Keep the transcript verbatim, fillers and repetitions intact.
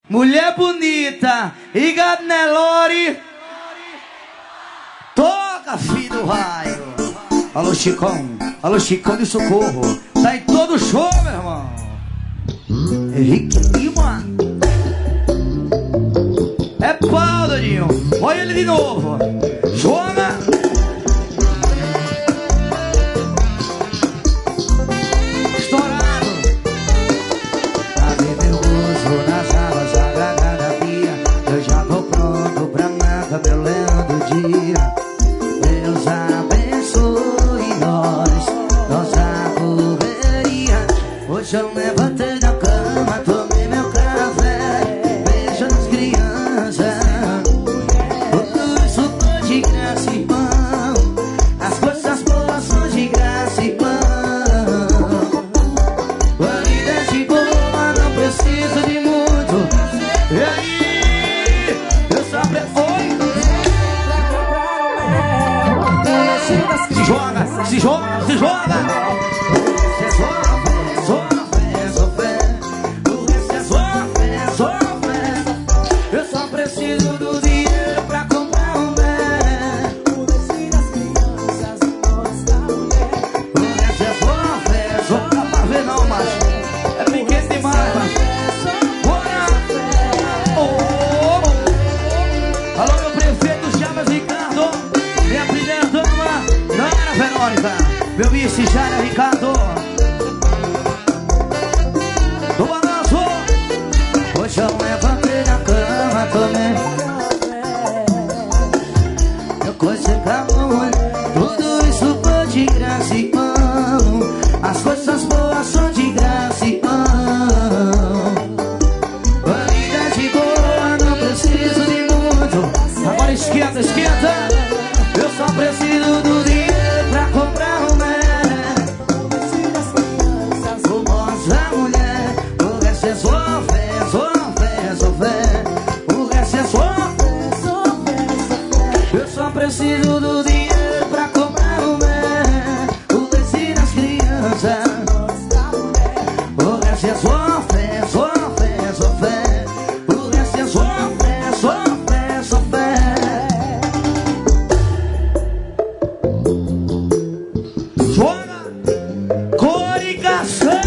Mulher bonita e gado Nelore. Toca, filho do raio. Alô, Chicão. Alô, Chicão de Socorro. Tá em todo show, meu irmão. Henrique Lima. É pau, Dodinho. Olha ele de novo. Joga. Estourado. Cadê meu gozo nas águas sagradas da pia? Eu já tô pronto pra nada, meu lendo dia. Deus abençoe nós, nossa correria. Hoje eu levantei da cama, tomei meu café, beijo nas crianças. Tudo isso foi de graça, irmão. As coisas boas são de graça, irmão. A vida é de boa, não preciso de muito. E aí, eu só prefiro. Se joga, se joga, se joga. É só fé, só fé, só fé. O resto é só fé, só fé. Eu só preciso do dinheiro pra comprar um bem. O resto das crianças, nossa mulher. O resto é só fé, só dá pra ver não, macho. É pequeno demais, macho. Bora! Oh, oh. Alô, meu prefeito Chaves Ricardo. Minha primeira dama, Nara Verônica. Meu vice Jara Ricardo. Do balanço. Hoje eu levantei na cama, tomei meu coisa calma. Tudo isso foi de graça, irmão. As coisas boas são de graça, irmão. A vida é de boa, não preciso de muito. Agora esquenta, esquenta. Eu só preciso do dinheiro pra comprar um bem. O moço da mulher. O resto é só fé, só fé, só fé. O resto é só fé, só fé, só fé. Eu só preciso do dinheiro pra comprar um bem. O resto das crianças. O resto é só fé, só fé, só fé. O resto é só fé, só fé, só fé. Joga, corigação.